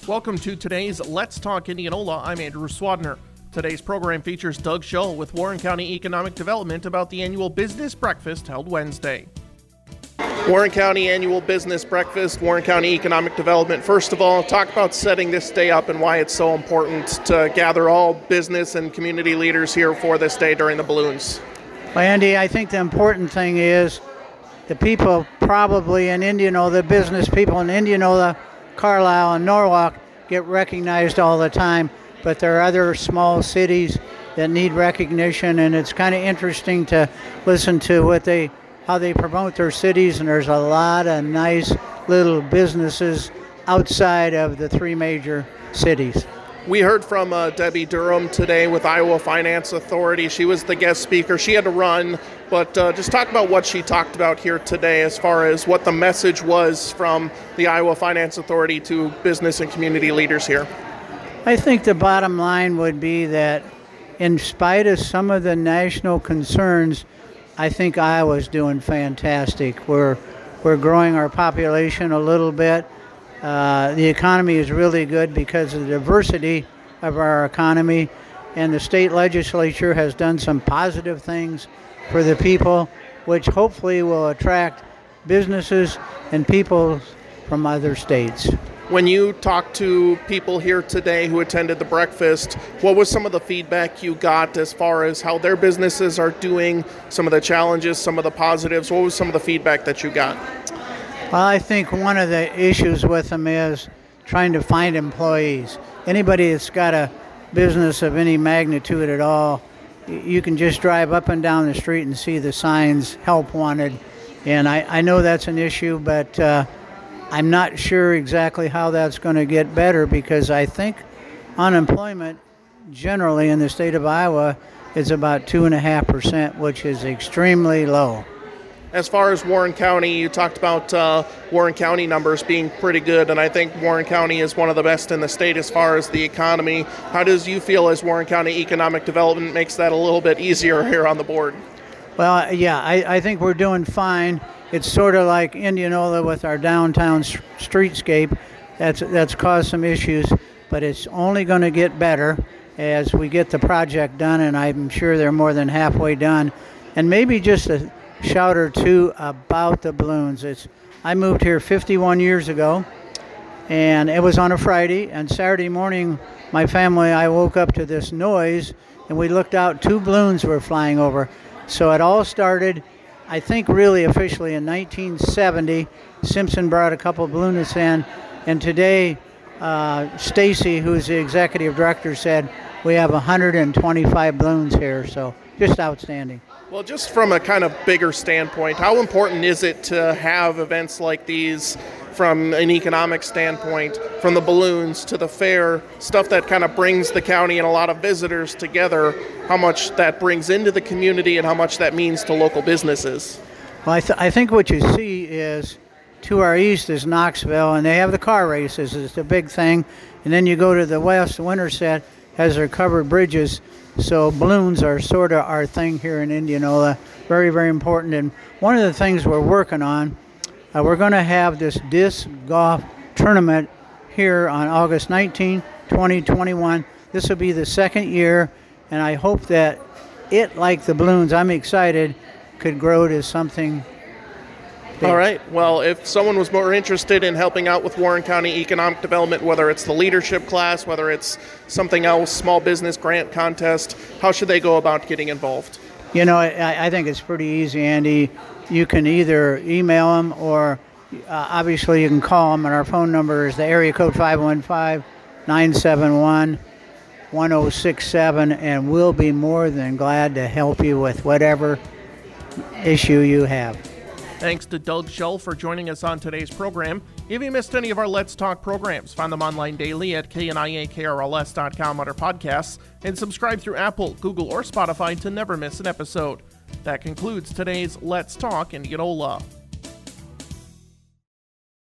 Welcome to today's Let's Talk Indianola. I'm Andrew Swadner. Today's program features Doug Shull with Warren County Economic Development about the annual business breakfast held Wednesday. Warren County Annual Business Breakfast, Warren County Economic Development. First of all, talk about setting this day up and why it's so important to gather all business and community leaders here for this day during the balloons. Well, Andy, I think the important thing is the people probably in Indianola, the business people in Indianola, Carlisle, and Norwalk get recognized all the time, but there are other small cities that need recognition, and it's kind of interesting to listen to how they promote their cities, and there's a lot of nice little businesses outside of the three major cities. We heard from Debbie Durham today with Iowa Finance Authority. She was the guest speaker. She had to run, but just talk about what she talked about here today as far as what the message was from the Iowa Finance Authority to business and community leaders here. I think the bottom line would be that in spite of some of the national concerns, I think Iowa's doing fantastic. We're growing our population a little bit. The economy is really good because of the diversity of our economy, and the state legislature has done some positive things for the people, which hopefully will attract businesses and people from other states. When you talked to people here today who attended the breakfast, what was some of the feedback you got as far as how their businesses are doing, some of the challenges, some of the positives? What was some of the feedback that you got? Well, I think one of the issues with them is trying to find employees. Anybody that's got a business of any magnitude at all, you can just drive up and down the street and see the signs, help wanted. And I know that's an issue, but I'm not sure exactly how that's going to get better, because I think unemployment generally in the state of Iowa is about 2.5%, which is extremely low. As far as Warren County, you talked about Warren County numbers being pretty good, and I think Warren County is one of the best in the state as far as the economy. How does you feel as Warren County Economic Development makes that a little bit easier here on the board? Well, yeah, I think we're doing fine. It's sort of like Indianola with our downtown streetscape. That's caused some issues, but it's only going to get better as we get the project done, and I'm sure they're more than halfway done. And maybe just a shout or two about the balloons. I moved here 51 years ago, and it was on a Friday, and Saturday morning my family, I woke up to this noise, and we looked out, 2 balloons were flying over. So it all started, I think really officially in 1970. Simpson brought a couple of balloonists in, and today Stacy, who's the executive director, said we have 125 balloons here, so just outstanding. Well, just from a kind of bigger standpoint, how important is it to have events like these from an economic standpoint, from the balloons to the fair, stuff that kind of brings the county and a lot of visitors together, how much that brings into the community and how much that means to local businesses? Well, I think what you see is to our east is Knoxville, and they have the car races. It's a big thing. And then you go to the west, Winterset has their covered bridges. So balloons are sort of our thing here in Indianola, very, very important. And one of the things we're working on, we're going to have this disc golf tournament here on August 19, 2021. This will be the second year, and I hope that it, like the balloons, I'm excited, could grow to something big. All right. Well, if someone was more interested in helping out with Warren County Economic Development, whether it's the leadership class, whether it's something else, small business grant contest, how should they go about getting involved? You know, I think it's pretty easy, Andy. You can either email them or obviously you can call them, and our phone number is the area code 515-971-1067, and we'll be more than glad to help you with whatever issue you have. Thanks to Doug Shull for joining us on today's program. If you missed any of our Let's Talk programs, find them online daily at kniakrls.com under podcasts, and subscribe through Apple, Google, or Spotify to never miss an episode. That concludes today's Let's Talk Indianola.